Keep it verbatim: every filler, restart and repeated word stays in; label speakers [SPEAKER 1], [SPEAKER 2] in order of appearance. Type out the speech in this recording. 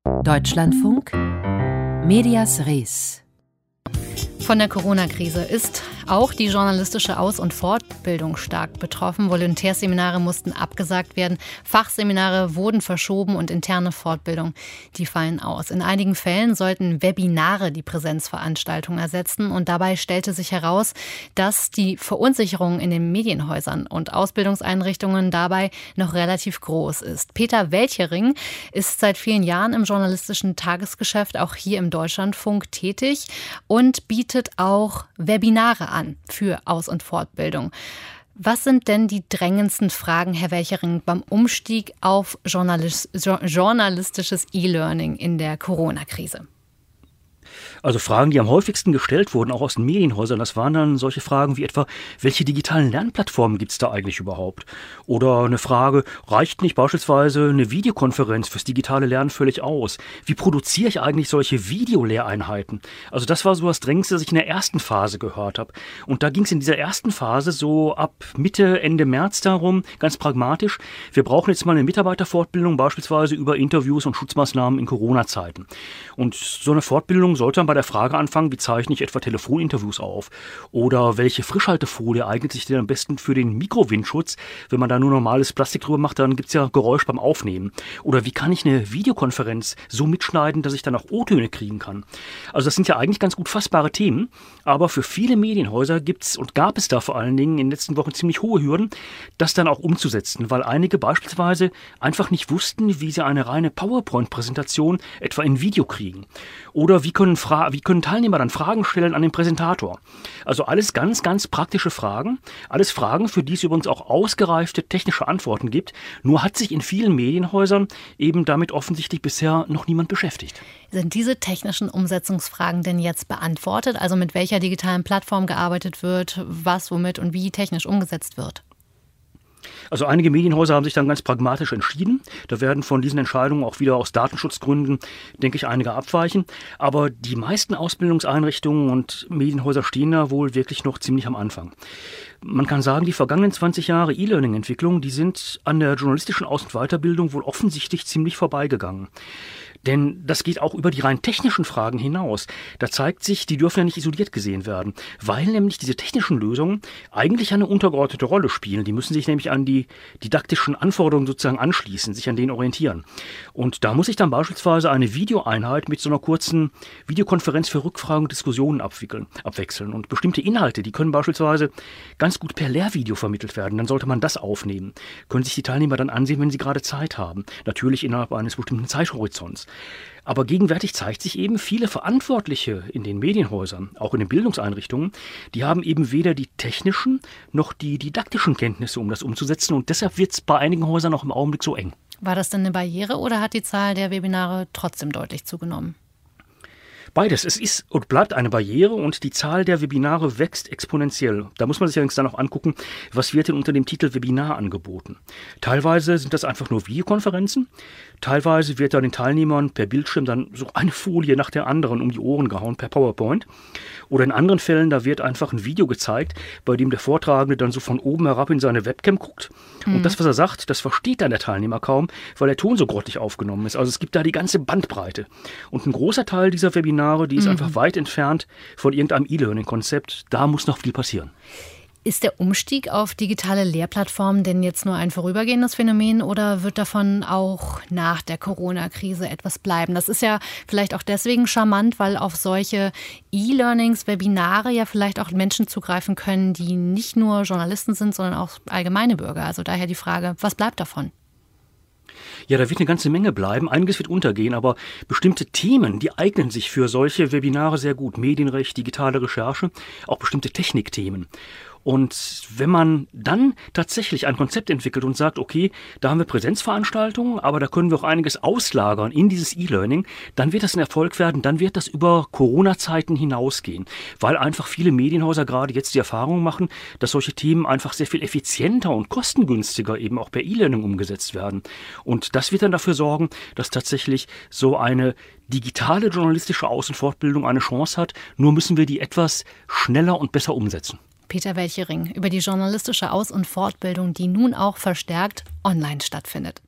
[SPEAKER 1] Deutschlandfunk Medias Res.
[SPEAKER 2] Von der Corona-Krise ist auch die journalistische Aus- und Fortbildung stark betroffen. Volontärseminare mussten abgesagt werden, Fachseminare wurden verschoben und interne Fortbildung, die fallen aus. In einigen Fällen sollten Webinare die Präsenzveranstaltungen ersetzen und dabei stellte sich heraus, dass die Verunsicherung in den Medienhäusern und Ausbildungseinrichtungen dabei noch relativ groß ist. Peter Welchering ist seit vielen Jahren im journalistischen Tagesgeschäft auch hier im Deutschlandfunk tätig und bietet auch Webinare an für Aus- und Fortbildung. Was sind denn die drängendsten Fragen, Herr Welchering, beim Umstieg auf journalist- journalistisches E-Learning in der Corona-Krise?
[SPEAKER 3] Also Fragen, die am häufigsten gestellt wurden, auch aus den Medienhäusern, das waren dann solche Fragen wie etwa, welche digitalen Lernplattformen gibt es da eigentlich überhaupt? Oder eine Frage, reicht nicht beispielsweise eine Videokonferenz fürs digitale Lernen völlig aus? Wie produziere ich eigentlich solche Videolehreinheiten? Also das war so das Drängendste, das ich in der ersten Phase gehört habe. Und da ging es in dieser ersten Phase so ab Mitte, Ende März darum, ganz pragmatisch, wir brauchen jetzt mal eine Mitarbeiterfortbildung, beispielsweise über Interviews und Schutzmaßnahmen in Corona-Zeiten. Und so eine Fortbildung sollte dann bei der Frage anfangen, wie zeichne ich etwa Telefoninterviews auf? Oder welche Frischhaltefolie eignet sich denn am besten für den Mikrowindschutz? Wenn man da nur normales Plastik drüber macht, dann gibt es ja Geräusch beim Aufnehmen. Oder wie kann ich eine Videokonferenz so mitschneiden, dass ich dann auch O-Töne kriegen kann? Also das sind ja eigentlich ganz gut fassbare Themen, aber für viele Medienhäuser gibt es und gab es da vor allen Dingen in den letzten Wochen ziemlich hohe Hürden, das dann auch umzusetzen, weil einige beispielsweise einfach nicht wussten, wie sie eine reine PowerPoint-Präsentation etwa in Video kriegen. Oder wie können Fra- wie können Teilnehmer dann Fragen stellen an den Präsentator? Also alles ganz, ganz praktische Fragen. Alles Fragen, für die es übrigens auch ausgereifte technische Antworten gibt. Nur hat sich in vielen Medienhäusern eben damit offensichtlich bisher noch niemand beschäftigt.
[SPEAKER 2] Sind diese technischen Umsetzungsfragen denn jetzt beantwortet? Also mit welcher digitalen Plattform gearbeitet wird, was, womit und wie technisch umgesetzt wird?
[SPEAKER 3] Also einige Medienhäuser haben sich dann ganz pragmatisch entschieden. Da werden von diesen Entscheidungen auch wieder aus Datenschutzgründen, denke ich, einige abweichen. Aber die meisten Ausbildungseinrichtungen und Medienhäuser stehen da wohl wirklich noch ziemlich am Anfang. Man kann sagen, die vergangenen zwanzig Jahre E-Learning-Entwicklung, die sind an der journalistischen Aus- und Weiterbildung wohl offensichtlich ziemlich vorbeigegangen. Denn das geht auch über die rein technischen Fragen hinaus. Da zeigt sich, die dürfen ja nicht isoliert gesehen werden, weil nämlich diese technischen Lösungen eigentlich eine untergeordnete Rolle spielen. Die müssen sich nämlich an die didaktischen Anforderungen sozusagen anschließen, sich an denen orientieren. Und da muss ich dann beispielsweise eine Videoeinheit mit so einer kurzen Videokonferenz für Rückfragen und Diskussionen abwickeln, abwechseln. Und bestimmte Inhalte, die können beispielsweise ganz gut per Lehrvideo vermittelt werden. Dann sollte man das aufnehmen. Können sich die Teilnehmer dann ansehen, wenn sie gerade Zeit haben. Natürlich innerhalb eines bestimmten Zeithorizonts. Aber gegenwärtig zeigt sich eben, viele Verantwortliche in den Medienhäusern, auch in den Bildungseinrichtungen, die haben eben weder die technischen noch die didaktischen Kenntnisse, um das umzusetzen. Und deshalb wird es bei einigen Häusern noch im Augenblick so eng.
[SPEAKER 2] War das denn eine Barriere oder hat die Zahl der Webinare trotzdem deutlich zugenommen?
[SPEAKER 3] Beides. Es ist und bleibt eine Barriere und die Zahl der Webinare wächst exponentiell. Da muss man sich allerdings dann auch angucken, was wird denn unter dem Titel Webinar angeboten. Teilweise sind das einfach nur Videokonferenzen. Teilweise wird da den Teilnehmern per Bildschirm dann so eine Folie nach der anderen um die Ohren gehauen per PowerPoint. Oder in anderen Fällen, da wird einfach ein Video gezeigt, bei dem der Vortragende dann so von oben herab in seine Webcam guckt. Mhm. Und das, was er sagt, das versteht dann der Teilnehmer kaum, weil der Ton so grottig aufgenommen ist. Also es gibt da die ganze Bandbreite. Und ein großer Teil dieser Webinare, die ist mhm. einfach weit entfernt von irgendeinem E-Learning-Konzept. Da muss noch viel passieren.
[SPEAKER 2] Ist der Umstieg auf digitale Lehrplattformen denn jetzt nur ein vorübergehendes Phänomen oder wird davon auch nach der Corona-Krise etwas bleiben? Das ist ja vielleicht auch deswegen charmant, weil auf solche E-Learnings, Webinare ja vielleicht auch Menschen zugreifen können, die nicht nur Journalisten sind, sondern auch allgemeine Bürger. Also daher die Frage, was bleibt davon?
[SPEAKER 3] Ja, da wird eine ganze Menge bleiben. Einiges wird untergehen, aber bestimmte Themen, die eignen sich für solche Webinare sehr gut. Medienrecht, digitale Recherche, auch bestimmte Technikthemen. Und wenn man dann tatsächlich ein Konzept entwickelt und sagt, okay, da haben wir Präsenzveranstaltungen, aber da können wir auch einiges auslagern in dieses E-Learning, dann wird das ein Erfolg werden, dann wird das über Corona-Zeiten hinausgehen, weil einfach viele Medienhäuser gerade jetzt die Erfahrung machen, dass solche Themen einfach sehr viel effizienter und kostengünstiger eben auch per E-Learning umgesetzt werden. Und das wird dann dafür sorgen, dass tatsächlich so eine digitale journalistische Aus- und Fortbildung eine Chance hat, nur müssen wir die etwas schneller und besser umsetzen.
[SPEAKER 2] Peter Welchering über die journalistische Aus- und Fortbildung, die nun auch verstärkt online stattfindet.